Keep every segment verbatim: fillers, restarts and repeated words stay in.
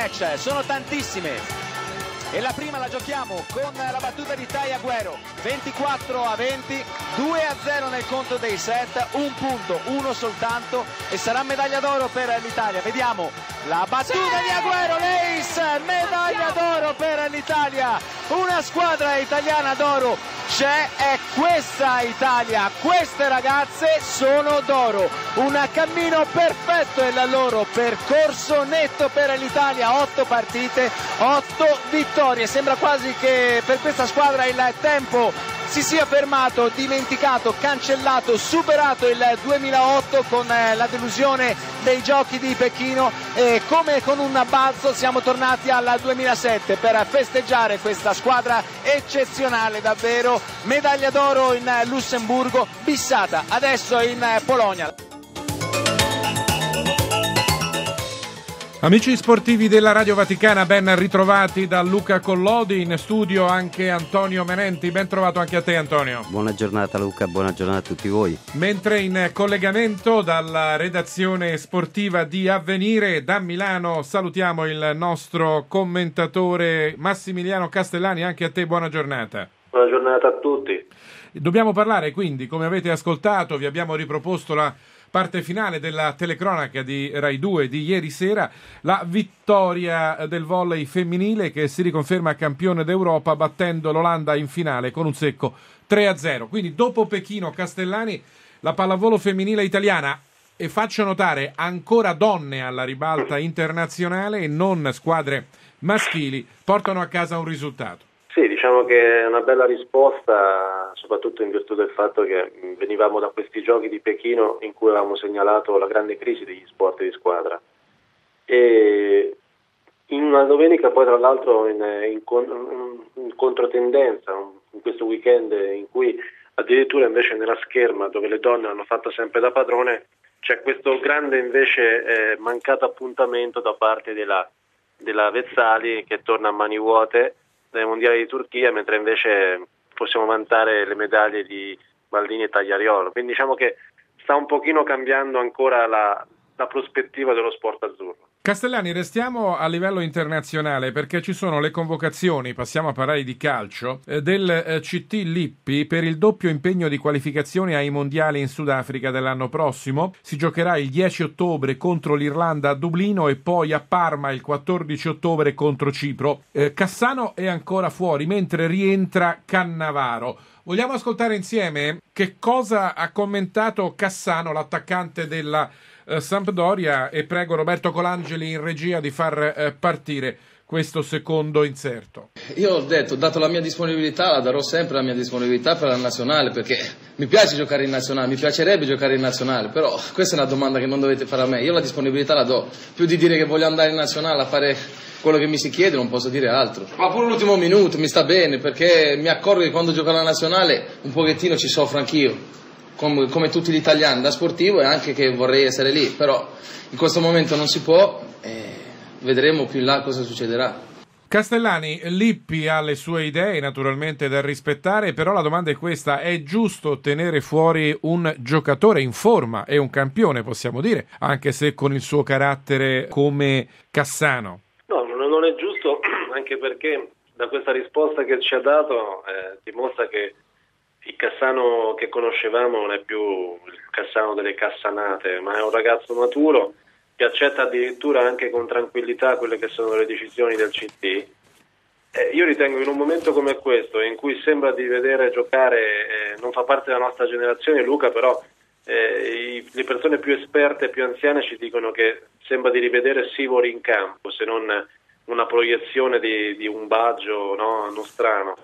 match, sono tantissime. E la prima la giochiamo con la battuta di Tai Agüero, ventiquattro a venti, due a zero nel conto dei set, un punto, uno soltanto, e sarà medaglia d'oro per l'Italia. Vediamo la battuta sì! di Agüero, l'ace, medaglia d'oro per l'Italia, una squadra italiana d'oro c'è, è questa Italia, queste ragazze sono d'oro, un cammino perfetto è il loro percorso netto per l'Italia, otto partite, otto vittorie, sembra quasi che per questa squadra il tempo si sia fermato, dimenticato, cancellato, superato il duemilaotto con la delusione dei giochi di Pechino, e come con un balzo siamo tornati al duemilasette per festeggiare questa squadra eccezionale davvero, medaglia d'oro in Lussemburgo, bissata adesso in Polonia. Amici sportivi della Radio Vaticana, ben ritrovati da Luca Collodi, in studio anche Antonio Menenti, ben trovato anche a te Antonio. Buona giornata Luca, buona giornata a tutti voi. Mentre in collegamento dalla redazione sportiva di Avvenire da Milano salutiamo il nostro commentatore Massimiliano Castellani, anche a te buona giornata. Buona giornata a tutti. Dobbiamo parlare quindi, come avete ascoltato, vi abbiamo riproposto la parte finale della telecronaca di Rai due di ieri sera, la vittoria del volley femminile che si riconferma campione d'Europa battendo l'Olanda in finale con un secco tre a zero. Quindi dopo Pechino, Castellani, la pallavolo femminile italiana, e faccio notare ancora donne alla ribalta internazionale e non squadre maschili, portano a casa un risultato. Sì, diciamo che è una bella risposta, soprattutto in virtù del fatto che venivamo da questi giochi di Pechino in cui avevamo segnalato la grande crisi degli sport di squadra. E in una domenica poi tra l'altro in, in, in controtendenza, in questo weekend in cui addirittura invece nella scherma dove le donne hanno fatto sempre da padrone c'è questo grande invece eh, mancato appuntamento da parte della, della Vezzali che torna a mani vuote nel mondiale di Turchia, mentre invece possiamo vantare le medaglie di Baldini e Tagliariolo. Quindi diciamo che sta un pochino cambiando ancora la, la prospettiva dello sport azzurro. Castellani, restiamo a livello internazionale perché ci sono le convocazioni, passiamo a parlare di calcio, eh, del eh, C T Lippi per il doppio impegno di qualificazione ai mondiali in Sudafrica dell'anno prossimo. Si giocherà il dieci ottobre contro l'Irlanda a Dublino e poi a Parma il quattordici ottobre contro Cipro. Eh, Cassano è ancora fuori mentre rientra Cannavaro. Vogliamo ascoltare insieme che cosa ha commentato Cassano, l'attaccante della Uh, Sampdoria, e prego Roberto Colangeli in regia di far uh, partire questo secondo inserto. Io ho detto, dato la mia disponibilità, la darò sempre la mia disponibilità per la nazionale, perché mi piace giocare in nazionale, mi piacerebbe giocare in nazionale, però questa è una domanda che non dovete fare a me, io la disponibilità la do, più di dire che voglio andare in nazionale a fare quello che mi si chiede non posso dire altro, ma pure l'ultimo minuto mi sta bene, perché mi accorgo che quando gioco alla nazionale un pochettino ci soffro anch'io. Come, come tutti gli italiani, da sportivo, e anche che vorrei essere lì, però in questo momento non si può e vedremo più in là cosa succederà. Castellani, Lippi ha le sue idee naturalmente da rispettare, però la domanda è questa: è giusto tenere fuori un giocatore in forma e un campione, possiamo dire, anche se con il suo carattere come Cassano? No, non è giusto, anche perché da questa risposta che ci ha dato eh, dimostra che il Cassano che conoscevamo non è più il Cassano delle cassanate, ma è un ragazzo maturo che accetta addirittura anche con tranquillità quelle che sono le decisioni del C T. Eh, io ritengo che in un momento come questo, in cui sembra di vedere giocare, eh, non fa parte della nostra generazione Luca, però eh, i, le persone più esperte e più anziane ci dicono che sembra di rivedere Sivori in campo, se non una proiezione di, di un Baggio, no, nostrano.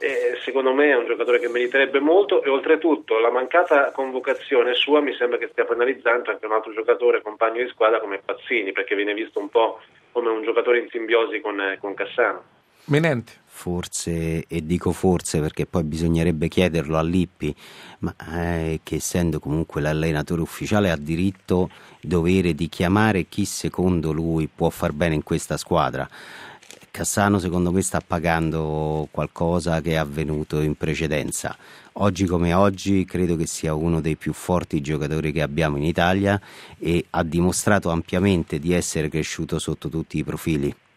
E secondo me è un giocatore che meriterebbe molto, e oltretutto la mancata convocazione sua mi sembra che stia penalizzando anche un altro giocatore compagno di squadra come Pazzini, perché viene visto un po' come un giocatore in simbiosi con, con Cassano. Menente. Forse, e dico forse perché poi bisognerebbe chiederlo a Lippi, ma eh, che essendo comunque l'allenatore ufficiale ha diritto, dovere di chiamare chi secondo lui può far bene in questa squadra. Cassano secondo me sta pagando qualcosa che è avvenuto in precedenza. Oggi come oggi credo che sia uno dei più forti giocatori che abbiamo in Italia e ha dimostrato ampiamente di essere cresciuto sotto tutti i profili.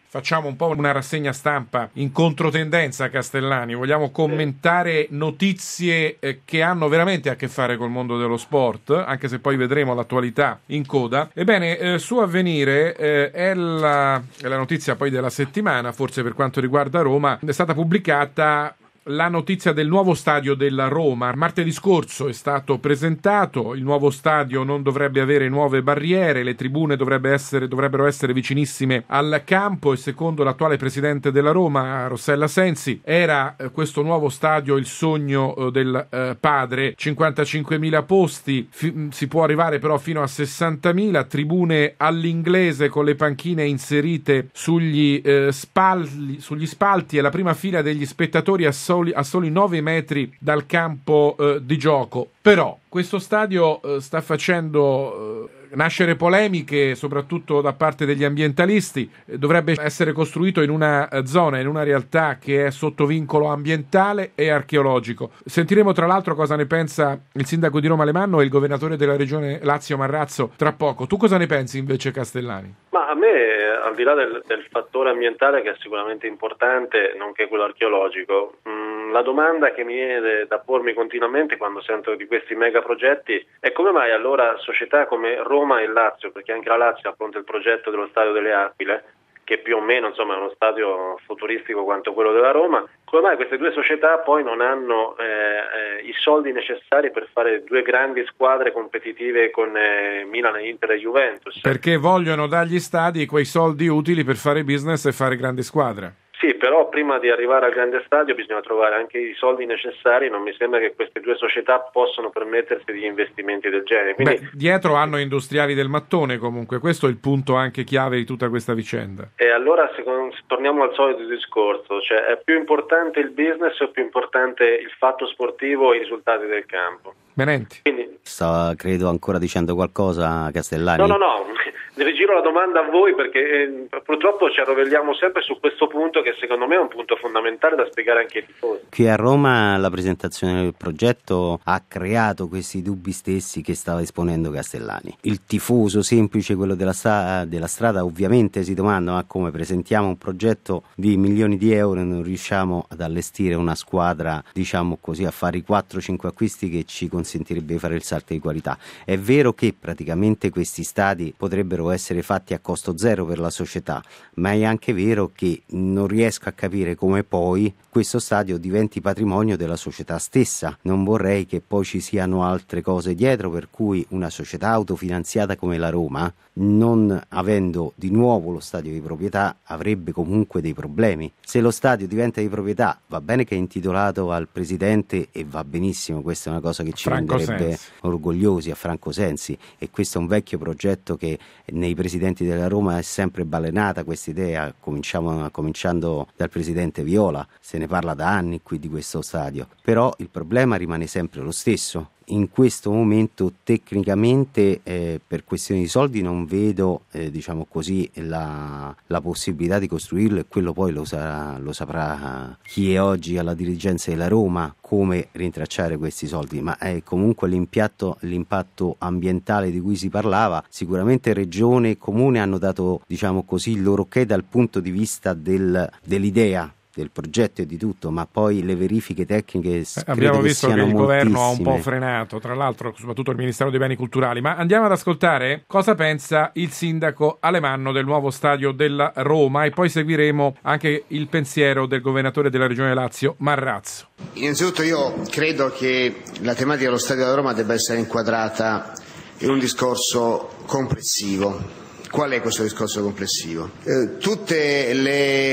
Facciamo un po' una rassegna stampa in controtendenza, Castellani. Vogliamo commentare notizie eh, che hanno veramente a che fare col mondo dello sport, anche se poi vedremo l'attualità in coda. Ebbene, eh, su Avvenire eh, è, la, è la notizia poi della settimana, forse per quanto riguarda Roma, è stata pubblicata la notizia del nuovo stadio della Roma. Martedì scorso è stato presentato, il nuovo stadio non dovrebbe avere nuove barriere, le tribune dovrebbe essere, dovrebbero essere vicinissime al campo e secondo l'attuale presidente della Roma, Rossella Sensi, era eh, questo nuovo stadio il sogno eh, del eh, padre. cinquantacinquemila posti, fi- si può arrivare però fino a sessantamila, tribune all'inglese con le panchine inserite sugli, eh, spalti, sugli spalti e la prima fila degli spettatori a soli, a soli nove metri dal campo eh, di gioco. Però questo stadio eh, sta facendo eh, nascere polemiche, soprattutto da parte degli ambientalisti. Eh, dovrebbe essere costruito in una eh, zona, in una realtà che è sotto vincolo ambientale e archeologico. Sentiremo tra l'altro cosa ne pensa il sindaco di Roma Alemanno e il governatore della regione Lazio Marrazzo tra poco. Tu cosa ne pensi invece, Castellani? Ma a me, al di là del, del fattore ambientale, che è sicuramente importante, nonché quello archeologico, mh, la domanda che mi viene da pormi continuamente quando sento di questi mega progetti è come mai allora società come Roma e Lazio, perché anche la Lazio affronta il progetto dello Stadio delle Aquile, che più o meno insomma è uno stadio futuristico quanto quello della Roma, come mai queste due società poi non hanno eh, eh, i soldi necessari per fare due grandi squadre competitive con eh, Milan, Inter e Juventus? Perché vogliono dagli stadi quei soldi utili per fare business e fare grandi squadre. Sì, però prima di arrivare al grande stadio bisogna trovare anche i soldi necessari. Non mi sembra che queste due società possano permettersi degli investimenti del genere. Quindi... Beh, dietro hanno industriali del mattone comunque, questo è il punto anche chiave di tutta questa vicenda. E allora secondo, torniamo al solito discorso, cioè è più importante il business o è più importante il fatto sportivo e i risultati del campo? Menenti. Quindi... Stava, credo, ancora dicendo qualcosa, Castellani. No, no, no. Rigiro la domanda a voi perché eh, purtroppo ci arrovelliamo sempre su questo punto che secondo me è un punto fondamentale da spiegare anche ai tifosi. Qui a Roma la presentazione del progetto ha creato questi dubbi stessi che stava esponendo Castellani. Il tifoso semplice, quello della, sta- della strada, ovviamente si domanda: ma come presentiamo un progetto di milioni di euro e non riusciamo ad allestire una squadra, diciamo così, a fare i quattro cinque acquisti che ci consentirebbe di fare il salto di qualità. È vero che praticamente questi stadi potrebbero essere fatti a costo zero per la società, ma è anche vero che non riesco a capire come poi questo stadio diventi patrimonio della società stessa. Non vorrei che poi ci siano altre cose dietro, per cui una società autofinanziata come la Roma, non avendo di nuovo lo stadio di proprietà, avrebbe comunque dei problemi. Se lo stadio diventa di proprietà, va bene che è intitolato al presidente e va benissimo, questa è una cosa che ci Franco renderebbe Sensi. orgogliosi, a Franco Sensi, e questo è un vecchio progetto che nei presidenti della Roma è sempre balenata questa idea, cominciamo, cominciando dal presidente Viola, se ne parla da anni qui di questo stadio, però il problema rimane sempre lo stesso. In questo momento tecnicamente eh, per questioni di soldi non vedo eh, diciamo così la, la possibilità di costruirlo, e quello poi lo, sarà, lo saprà chi è oggi alla dirigenza della Roma come rintracciare questi soldi, ma eh, comunque l'impatto, l'impatto ambientale di cui si parlava, sicuramente Regione e Comune hanno dato, diciamo così, il loro ok dal punto di vista del, dell'idea del progetto e di tutto, ma poi le verifiche tecniche eh, abbiamo visto che, che il governo ha un po' moltissime. frenato, tra l'altro soprattutto il Ministero dei Beni Culturali. Ma andiamo ad ascoltare cosa pensa il sindaco Alemanno del nuovo stadio della Roma e poi seguiremo anche il pensiero del governatore della regione Lazio Marrazzo. Innanzitutto io credo che la tematica dello stadio della Roma debba essere inquadrata in un discorso complessivo. Qual è questo discorso complessivo? Eh, tutte le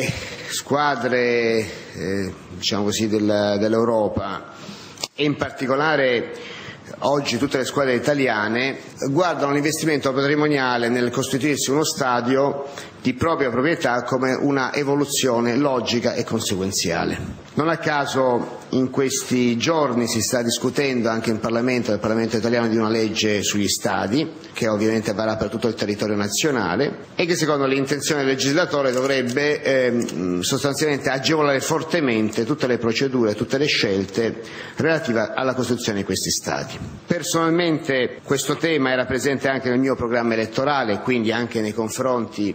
squadre eh, diciamo così, del, dell'Europa e in particolare oggi tutte le squadre italiane guardano l'investimento patrimoniale nel costituirsi uno stadio di propria proprietà come una evoluzione logica e conseguenziale. Non a caso in questi giorni si sta discutendo anche in Parlamento, nel Parlamento italiano, di una legge sugli stadi che ovviamente varrà per tutto il territorio nazionale e che secondo l'intenzione del legislatore dovrebbe eh, sostanzialmente agevolare fortemente tutte le procedure, tutte le scelte relative alla costruzione di questi stadi. Personalmente questo tema era presente anche nel mio programma elettorale, quindi anche nei confronti dell'onorevole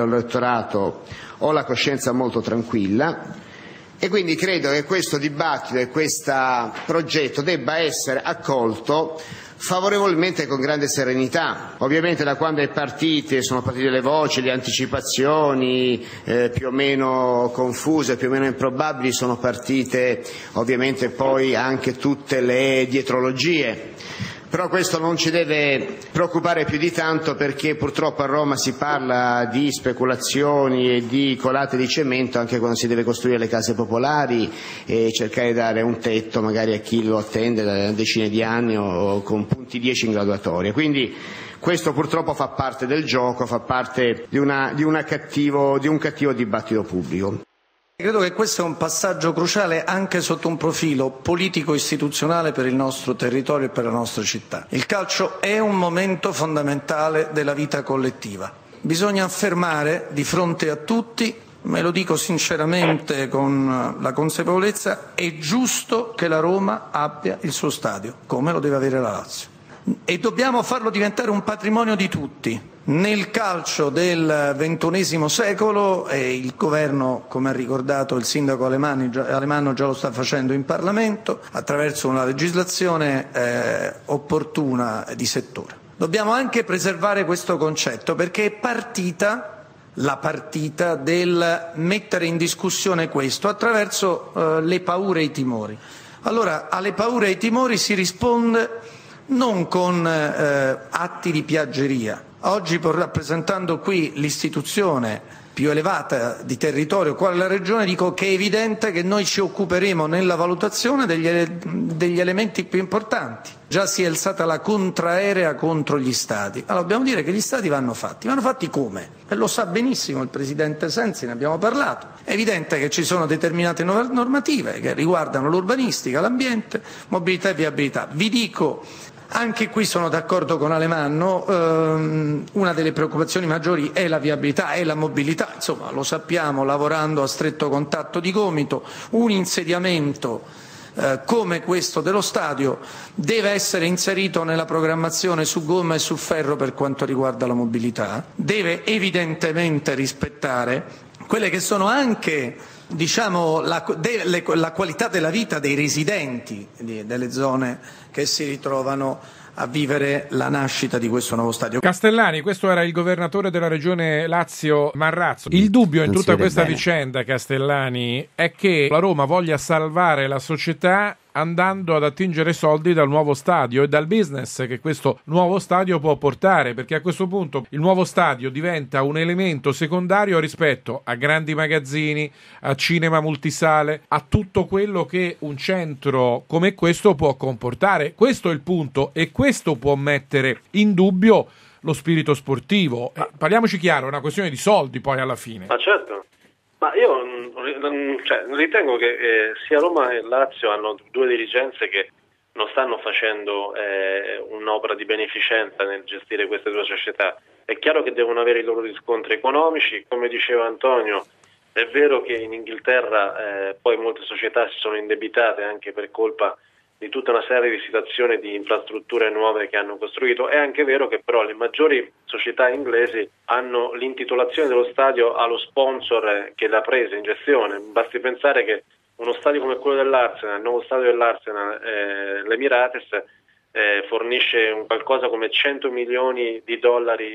all'elettorato ho la coscienza molto tranquilla. E quindi credo che questo dibattito e questo progetto debba essere accolto favorevolmente con grande serenità. Ovviamente da quando è partite sono partite le voci, le anticipazioni eh, più o meno confuse, più o meno improbabili, sono partite ovviamente poi anche tutte le dietrologie. Però questo non ci deve preoccupare più di tanto, perché purtroppo a Roma si parla di speculazioni e di colate di cemento anche quando si deve costruire le case popolari e cercare di dare un tetto magari a chi lo attende da decine di anni o con punti dieci in graduatoria. Quindi questo purtroppo fa parte del gioco, fa parte di, una, di, una cattivo, di un cattivo dibattito pubblico. Credo che questo è un passaggio cruciale anche sotto un profilo politico-istituzionale per il nostro territorio e per la nostra città. Il calcio è un momento fondamentale della vita collettiva. Bisogna affermare di fronte a tutti, me lo dico sinceramente con la consapevolezza, è giusto che la Roma abbia il suo stadio, come lo deve avere la Lazio. E dobbiamo farlo diventare un patrimonio di tutti. Nel calcio del ventunesimo secolo, e il governo, come ha ricordato il sindaco Alemanno, già lo sta facendo in Parlamento, attraverso una legislazione eh, opportuna di settore. Dobbiamo anche preservare questo concetto, perché è partita la partita del mettere in discussione questo attraverso eh, le paure e i timori. Allora, alle paure e ai timori si risponde non con eh, atti di piaggeria. Oggi, pur rappresentando qui l'istituzione più elevata di territorio, quale la Regione, dico che è evidente che noi ci occuperemo nella valutazione degli, ele- degli elementi più importanti. Già si è alzata la contraerea contro gli stadi. Allora dobbiamo dire che gli stadi vanno fatti. Vanno fatti come? E lo sa benissimo il Presidente Sensi, ne abbiamo parlato. È evidente che ci sono determinate normative che riguardano l'urbanistica, l'ambiente, mobilità e viabilità. Vi dico, anche qui sono d'accordo con Alemanno, ehm, una delle preoccupazioni maggiori è la viabilità e la mobilità, insomma lo sappiamo, lavorando a stretto contatto di gomito. Un insediamento eh, come questo dello stadio deve essere inserito nella programmazione su gomma e su ferro per quanto riguarda la mobilità, deve evidentemente rispettare quelle che sono anche, diciamo, la, de, le, la qualità della vita dei residenti di, delle zone che si ritrovano a vivere la nascita di questo nuovo stadio. Castellani, questo era il governatore della regione Lazio Marrazzo. Il dubbio in tutta questa bene. vicenda, Castellani, è che la Roma voglia salvare la società andando ad attingere soldi dal nuovo stadio e dal business che questo nuovo stadio può portare, perché a questo punto il nuovo stadio diventa un elemento secondario rispetto a grandi magazzini, a cinema multisale, a tutto quello che un centro come questo può comportare. Questo è il punto, e questo può mettere in dubbio lo spirito sportivo. Eh, parliamoci chiaro, è una questione di soldi poi alla fine. Ma certo. Ma io cioè, ritengo che eh, sia Roma e Lazio hanno due dirigenze che non stanno facendo eh, un'opera di beneficenza nel gestire queste due società. È chiaro che devono avere i loro riscontri economici, come diceva Antonio. È vero che in Inghilterra eh, poi molte società si sono indebitate anche per colpa di tutta una serie di situazioni di infrastrutture nuove che hanno costruito. È anche vero che però le maggiori società inglesi hanno l'intitolazione dello stadio allo sponsor che l'ha presa in gestione. Basti pensare che uno stadio come quello dell'Arsenal, il nuovo stadio dell'Arsenal, eh, l'Emirates, eh, fornisce un qualcosa come cento milioni di dollari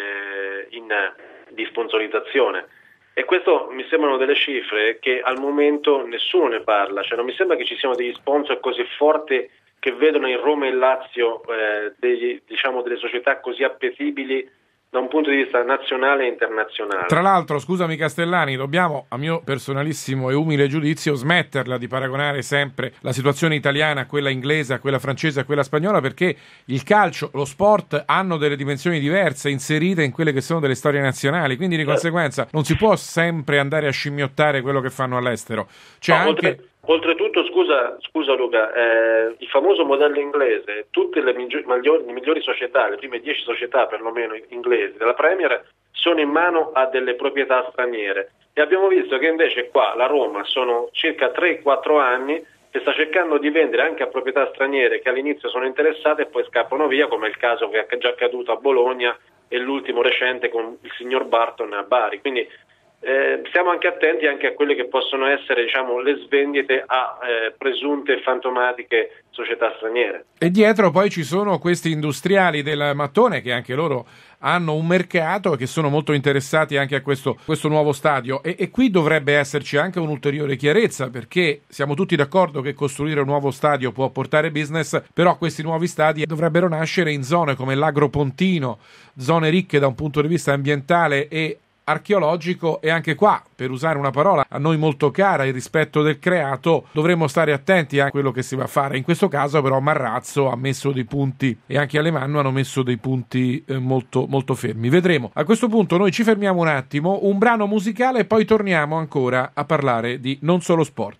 eh, in, di sponsorizzazione. E questo mi sembrano delle cifre che al momento nessuno ne parla, cioè non mi sembra che ci siano degli sponsor così forti che vedono in Roma e Lazio eh, degli, diciamo, delle società così appetibili da un punto di vista nazionale e internazionale. Tra l'altro, scusami Castellani, dobbiamo, a mio personalissimo e umile giudizio, smetterla di paragonare sempre la situazione italiana a quella inglese, a quella francese, a quella spagnola, perché il calcio, lo sport hanno delle dimensioni diverse inserite in quelle che sono delle storie nazionali, quindi di certo. conseguenza non si può sempre andare a scimmiottare quello che fanno all'estero. C'è no, anche... oltre... Oltretutto, scusa, scusa Luca, eh, il famoso modello inglese, tutte le migliori, le migliori società, le prime dieci società perlomeno inglesi della Premier, sono in mano a delle proprietà straniere. E abbiamo visto che invece qua la Roma sono circa tre quattro anni che sta cercando di vendere anche a proprietà straniere che all'inizio sono interessate e poi scappano via, come è il caso che è già accaduto a Bologna e l'ultimo recente con il signor Barton a Bari. Quindi eh, stiamo anche attenti anche a quelle che possono essere, diciamo, le svendite a eh, presunte e fantomatiche società straniere. E dietro poi ci sono questi industriali del mattone che anche loro hanno un mercato e che sono molto interessati anche a questo, questo nuovo stadio e, e qui dovrebbe esserci anche un'ulteriore chiarezza, perché siamo tutti d'accordo che costruire un nuovo stadio può portare business, però questi nuovi stadi dovrebbero nascere in zone come l'Agropontino, zone ricche da un punto di vista ambientale e archeologico, e anche qua, per usare una parola a noi molto cara, il rispetto del creato, dovremmo stare attenti a quello che si va a fare. In questo caso però Marrazzo ha messo dei punti e anche Alemanno hanno messo dei punti eh, molto, molto fermi. Vedremo. A questo punto noi ci fermiamo un attimo, un brano musicale e poi torniamo ancora a parlare di Non Solo Sport.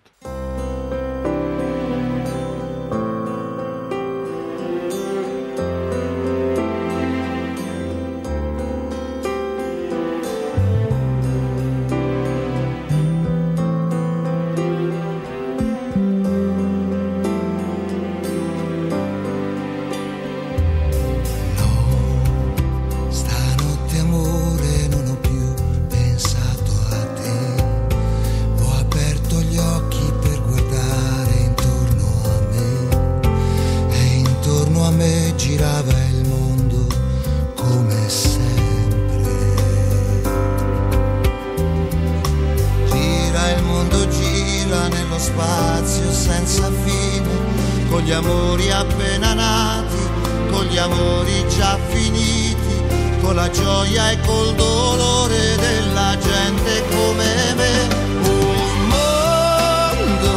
Spazio senza fine, con gli amori appena nati, con gli amori già finiti, con la gioia e col dolore della gente come me. Un mondo,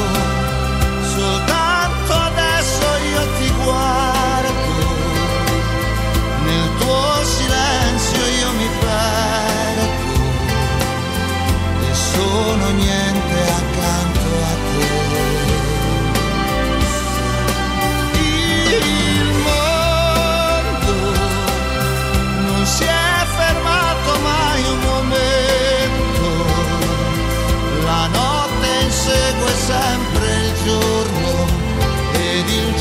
soltanto adesso io ti guardo, nel tuo silenzio io mi perdo e sono niente accanto a te. Il mondo non si è fermato mai un momento, la notte insegue sempre il giorno ed il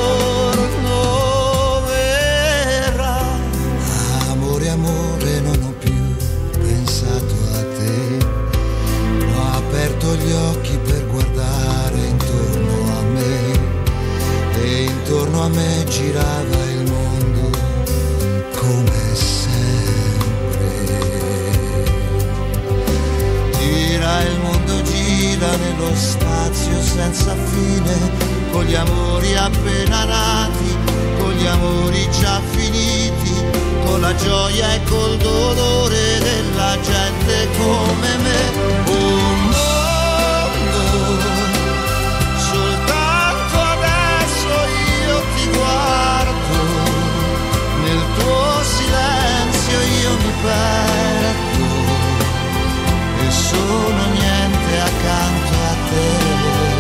giorno verrà. Amore, amore, non ho più pensato a te, ho aperto gli occhi per guardare intorno a me e intorno a me girava il mondo come sempre. Gira il mondo, gira nello spazio senza fine, con gli amori appena nati, con gli amori già finiti, con la gioia e col dolore della gente come me. Un mondo, soltanto adesso io ti guardo, nel tuo silenzio io mi perdo e sono niente accanto a te.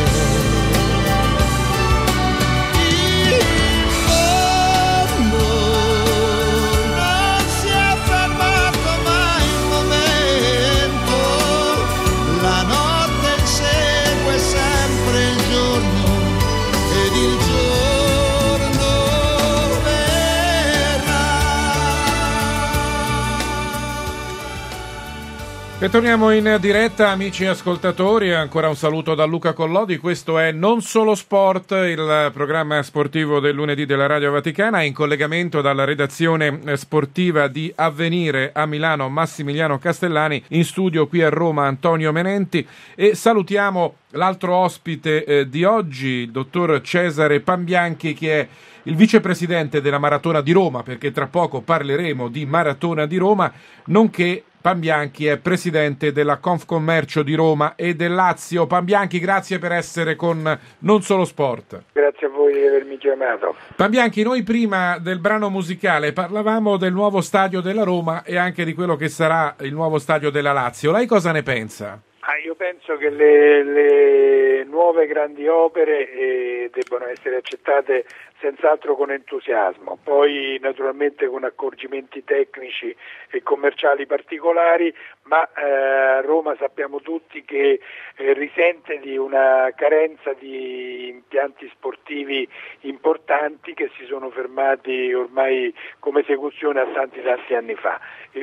E torniamo in diretta, amici ascoltatori, ancora un saluto da Luca Collodi. Questo è Non Solo Sport, il programma sportivo del lunedì della Radio Vaticana, in collegamento dalla redazione sportiva di Avvenire a Milano Massimiliano Castellani, in studio qui a Roma Antonio Menenti, e salutiamo l'altro ospite eh, di oggi, il dottor Cesare Pambianchi, che è il vicepresidente della Maratona di Roma, perché tra poco parleremo di Maratona di Roma, nonché Pambianchi è presidente della Confcommercio di Roma e del Lazio. Pambianchi, grazie per essere con Non Solo Sport. Grazie a voi di avermi chiamato. Pambianchi, noi prima del brano musicale parlavamo del nuovo stadio della Roma e anche di quello che sarà il nuovo stadio della Lazio. Lei cosa ne pensa? Ah, io penso che le, le nuove grandi opere eh, debbano essere accettate senz'altro con entusiasmo, poi naturalmente con accorgimenti tecnici e commerciali particolari, ma eh, Roma sappiamo tutti che eh, risente di una carenza di impianti sportivi importanti che si sono fermati ormai come esecuzione a tanti tanti anni fa.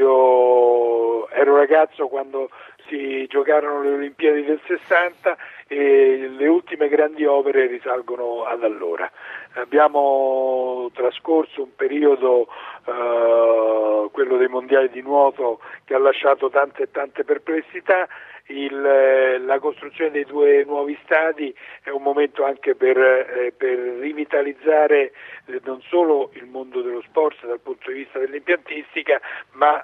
Io ero ragazzo quando si giocarono le Olimpiadi del sessanta e le ultime grandi opere risalgono ad allora. Abbiamo trascorso un periodo, eh, quello dei mondiali di nuoto, che ha lasciato tante e tante perplessità. Il, la costruzione dei due nuovi stadi è un momento anche per, eh, per rivitalizzare eh, non solo il mondo dello sport dal punto di vista dell'impiantistica, ma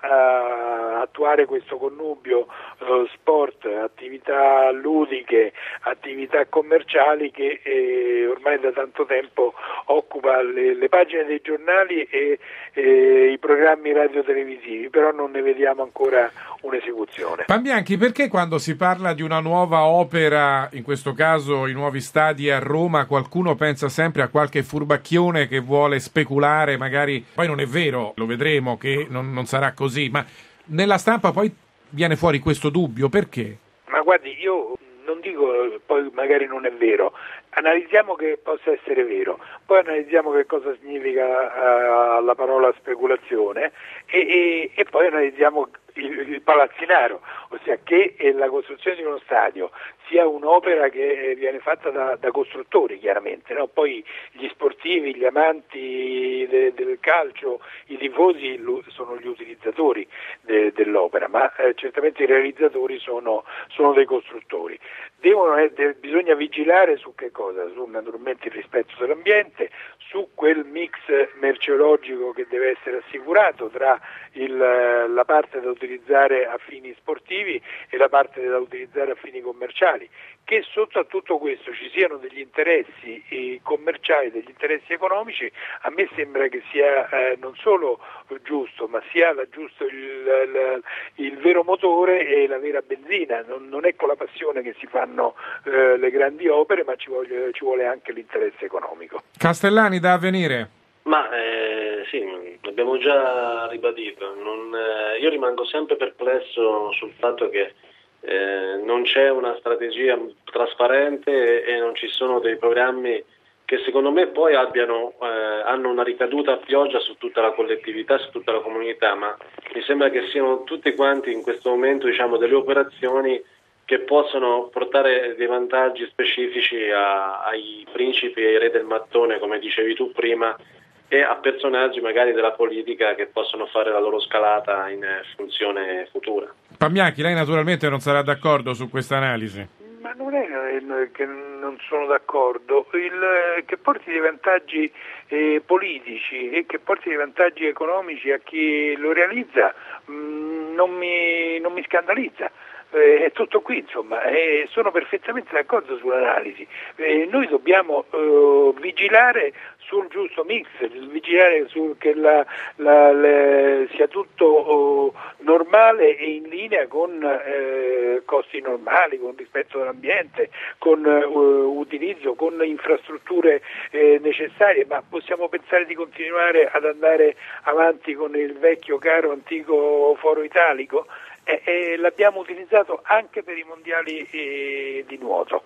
eh, attuare questo connubio eh, sport, attività ludiche, attività commerciali che eh, ormai da tanto tempo occupa le, le pagine dei giornali e, e i programmi radiotelevisivi, però non ne vediamo ancora un'esecuzione. Pambianchi, perché quando si parla di una nuova opera, in questo caso i nuovi stadi a Roma, qualcuno pensa sempre a qualche furbacchione che vuole speculare, magari poi non è vero, lo vedremo che non, non sarà così, ma nella stampa poi viene fuori questo dubbio, perché? Ma guardi, io non dico poi magari non è vero, analizziamo che possa essere vero, poi analizziamo che cosa significa uh, la parola speculazione e, e, e poi analizziamo il, il palazzinaro, ossia che la costruzione di uno stadio sia un'opera che viene fatta da, da costruttori chiaramente, no? Poi gli sportivi, gli amanti de, del calcio, i tifosi lo, sono gli utilizzatori de, dell'opera, ma eh, certamente i realizzatori sono, sono dei costruttori. Devono, eh, de, bisogna vigilare su che cosa? Su naturalmente il rispetto dell'ambiente, su quel mix merceologico che deve essere assicurato tra il, la parte da utilizzare a fini sportivi e la parte da utilizzare a fini commerciali, che sotto a tutto questo ci siano degli interessi eh, commerciali, degli interessi economici, a me sembra che sia eh, non solo giusto, ma sia la giusto, il, il, il vero motore e la vera benzina. Non, non è con la passione che si fanno eh, le grandi opere, ma ci vuole, ci vuole anche l'interesse economico. Castellani, da Avvenire. Ma eh, sì, l'abbiamo già ribadito. Non, eh, io rimango sempre perplesso sul fatto che eh, non c'è una strategia trasparente e, e non ci sono dei programmi che secondo me poi abbiano, eh, hanno una ricaduta a pioggia su tutta la collettività, su tutta la comunità, ma mi sembra che siano tutti quanti in questo momento, diciamo, delle operazioni che possono portare dei vantaggi specifici a, ai principi e ai re del mattone, come dicevi tu prima, e a personaggi magari della politica che possono fare la loro scalata in funzione futura. Pambianchi, lei naturalmente non sarà d'accordo su questa analisi. Ma non è che non sono d'accordo, il, che porti dei vantaggi eh, politici e che porti dei vantaggi economici a chi lo realizza mh, non, mi, non mi scandalizza. Eh, è tutto qui, insomma, eh, sono perfettamente d'accordo sull'analisi. Eh, noi dobbiamo eh, vigilare sul giusto mix, vigilare su che la, la, le, sia tutto oh, normale e in linea con eh, costi normali, con rispetto dell'ambiente, con uh, utilizzo, con infrastrutture eh, necessarie, ma possiamo pensare di continuare ad andare avanti con il vecchio caro antico foro italico? E, e l'abbiamo utilizzato anche per i mondiali eh, di nuoto.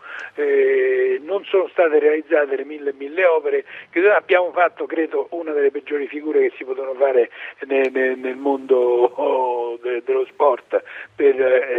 Eh, non sono state realizzate le mille e mille opere, che abbiamo fatto, credo, una delle peggiori figure che si potevano fare nel, nel mondo oh, de, dello sport per,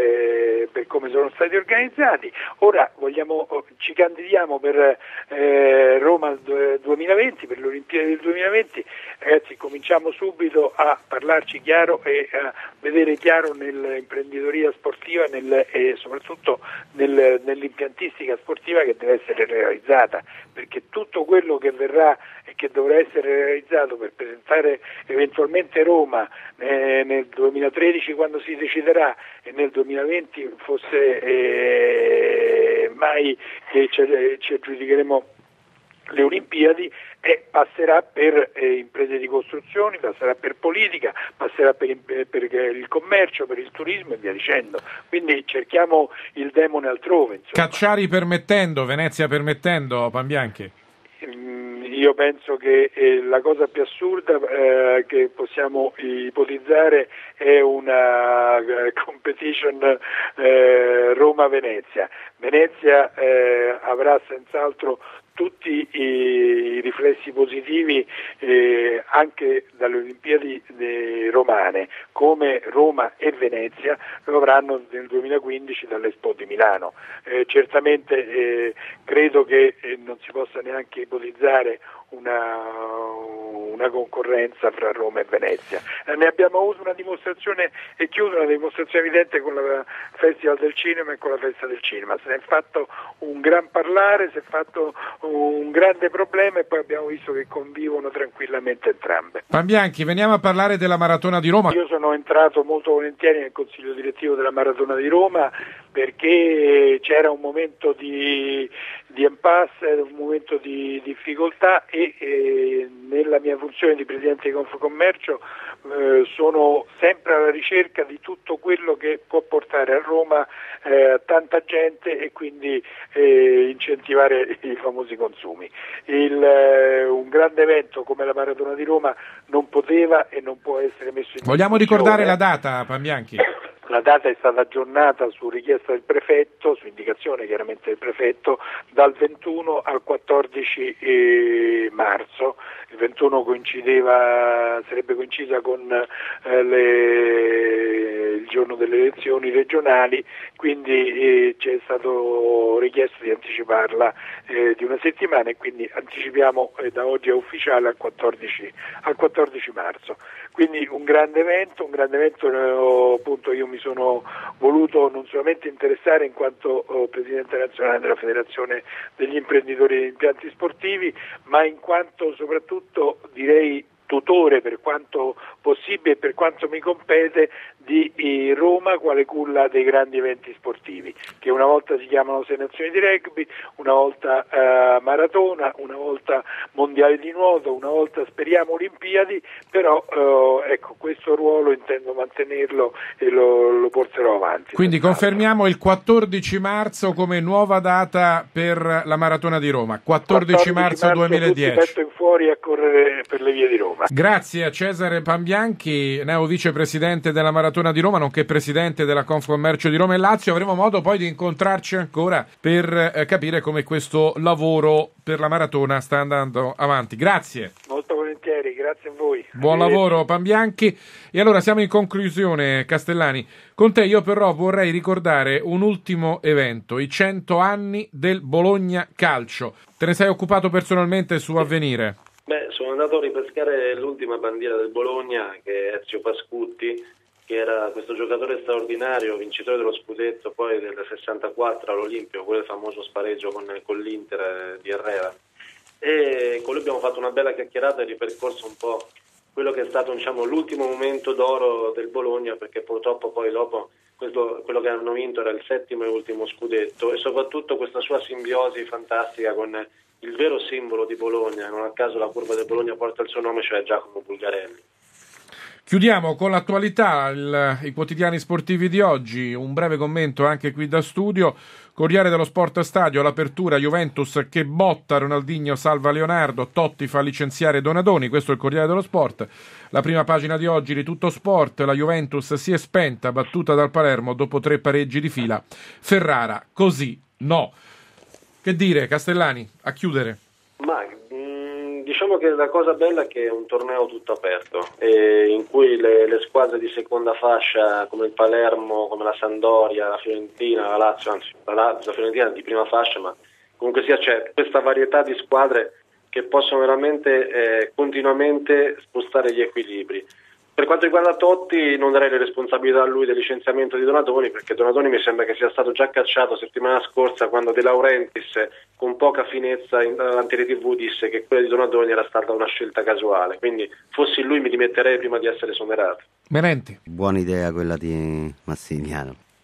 eh, per come sono stati organizzati. Ora vogliamo, ci candidiamo per eh, Roma duemilaventi, per le Olimpiadi del duemilaventi. Ragazzi, cominciamo subito a parlarci chiaro e a vedere chiaro nell'imprenditoria sportiva nel, e soprattutto nel, nell'impiantistica sportiva che deve essere realizzata, perché tutto quello che verrà e che dovrà essere realizzato per presentare eventualmente Roma eh, nel duemilatredici quando si deciderà e nel duemilaventi fosse eh, mai che ci, ci aggiudicheremo le Olimpiadi e passerà per eh, imprese di costruzioni, passerà per politica, passerà per, per il commercio, per il turismo e via dicendo. Quindi cerchiamo il demone altrove. Insomma. Cacciari permettendo, Venezia permettendo, Pambianchi? Io penso che eh, la cosa più assurda eh, che possiamo ipotizzare è una uh, competition eh, Roma-Venezia. Venezia eh, avrà senz'altro tutti i riflessi positivi eh, anche dalle Olimpiadi eh, romane, come Roma e Venezia lo avranno nel duemilaquindici dall'Expo di Milano. Eh, certamente eh, credo che eh, non si possa neanche ipotizzare una, una concorrenza fra Roma e Venezia. Eh, ne abbiamo avuto una dimostrazione e chiuso una dimostrazione evidente con la Festival del Cinema e con la Festa del Cinema. Se ne è fatto un gran parlare, si è fatto un grande problema e poi abbiamo visto che convivono tranquillamente entrambe. Pambianchi, veniamo a parlare della Maratona di Roma. Io sono entrato molto volentieri nel consiglio direttivo della Maratona di Roma perché c'era un momento di, di impasse, un momento di difficoltà e, e nella mia funzione di presidente di Confcommercio eh, sono sempre alla ricerca di tutto quello che può portare a Roma eh, tanta gente e quindi eh, incentivare i famosi consumi. Il, eh, un grande evento come la Maratona di Roma non poteva e non può essere messo in Vogliamo ricordare la data, Pambianchi? La data è stata aggiornata su richiesta del prefetto, su indicazione chiaramente del prefetto, dal ventuno al quattordici eh, marzo. Il ventuno coincideva, sarebbe coincisa con eh, le, il giorno delle elezioni regionali, quindi eh, ci è stato richiesto di anticiparla eh, di una settimana e quindi anticipiamo eh, da oggi è ufficiale al quattordici, al quattordici marzo. Quindi un grande evento, un grande evento eh, appunto io mi sono voluto non solamente interessare in quanto oh, Presidente nazionale della Federazione degli imprenditori degli impianti sportivi, ma in quanto soprattutto direi tutore per quanto possibile e per quanto mi compete di Roma quale culla dei grandi eventi sportivi che una volta si chiamano Sei Nazioni di Rugby, una volta eh, Maratona, una volta Mondiali di Nuoto, una volta speriamo Olimpiadi, però eh, ecco questo ruolo intendo mantenerlo e lo, lo porterò avanti. Quindi confermiamo il quattordici marzo come nuova data per la Maratona di Roma, quattordici marzo duemiladieci. Tutti in fuori a correre per le vie di Roma. Grazie a Cesare Pambianchi, neo vicepresidente della Maratona di Roma, nonché presidente della Confcommercio di Roma e Lazio. Avremo modo poi di incontrarci ancora per eh, capire come questo lavoro per la Maratona sta andando avanti. Grazie. Molto volentieri, grazie a voi. Buon lavoro Pambianchi. E allora siamo in conclusione, Castellani. Con te io però vorrei ricordare un ultimo evento, i cento anni del Bologna Calcio. Te ne sei occupato personalmente su Avvenire? Beh, sono andato a ripescare l'ultima bandiera del Bologna, che è Ezio Pascutti, che era questo giocatore straordinario, vincitore dello scudetto poi del sessantaquattro all'Olimpio, quello famoso spareggio con, con l'Inter di Herrera. E con lui abbiamo fatto una bella chiacchierata e ripercorso un po' quello che è stato, diciamo, l'ultimo momento d'oro del Bologna, perché purtroppo poi dopo questo, quello che hanno vinto era il settimo e ultimo scudetto, e soprattutto questa sua simbiosi fantastica con il vero simbolo di Bologna. Non a caso la curva del Bologna porta il suo nome, cioè Giacomo Bulgarelli. Chiudiamo con l'attualità, il, i quotidiani sportivi di oggi, un breve commento anche qui da studio. Corriere dello Sport Stadio, l'apertura, Juventus che botta, Ronaldinho salva Leonardo, Totti fa licenziare Donadoni, questo è il Corriere dello Sport. La prima pagina di oggi di Tutto Sport, la Juventus si è spenta, battuta dal Palermo dopo tre pareggi di fila. Ferrara, così no. Che dire, Castellani, a chiudere? Ma mh, diciamo che la cosa bella è che è un torneo tutto aperto, e in cui le, le squadre di seconda fascia come il Palermo, come la Sampdoria, la Fiorentina, la Lazio, anzi la, Lazio, la Fiorentina di prima fascia, ma comunque sia c'è questa varietà di squadre che possono veramente eh, continuamente spostare gli equilibri. Per quanto riguarda Totti, non darei le responsabilità a lui del licenziamento di Donadoni, perché Donadoni mi sembra che sia stato già cacciato settimana scorsa, quando De Laurentiis con poca finezza in, davanti tivù disse che quella di Donadoni era stata una scelta casuale, quindi fossi lui mi dimetterei prima di essere esonerato. Menenti. Buona idea quella di Massimiliano.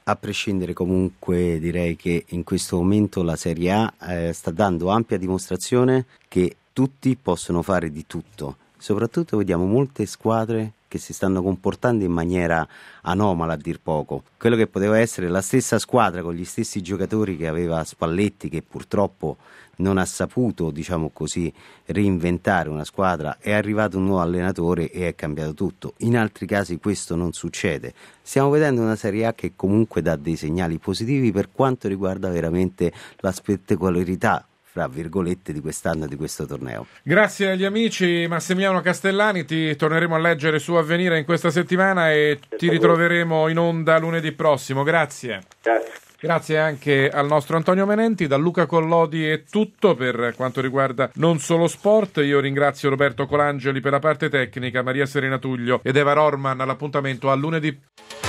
A prescindere comunque direi che in questo momento la Serie A eh, sta dando ampia dimostrazione che tutti possono fare di tutto. Soprattutto vediamo molte squadre che si stanno comportando in maniera anomala, a dir poco. Quello che poteva essere la stessa squadra con gli stessi giocatori che aveva Spalletti, che purtroppo non ha saputo, diciamo così, reinventare una squadra, è arrivato un nuovo allenatore e è cambiato tutto. In altri casi questo non succede. Stiamo vedendo una Serie A che comunque dà dei segnali positivi per quanto riguarda veramente la spettacolarità, fra virgolette, di quest'anno e di questo torneo. Grazie agli amici. Massimiliano Castellani, ti torneremo a leggere su Avvenire in questa settimana e ti ritroveremo in onda lunedì prossimo. Grazie. Grazie. Grazie anche al nostro Antonio Menenti. Da Luca Collodi è tutto per quanto riguarda Non Solo Sport. Io ringrazio Roberto Colangeli per la parte tecnica, Maria Serena Tullio ed Eva Rorman. All'appuntamento a lunedì.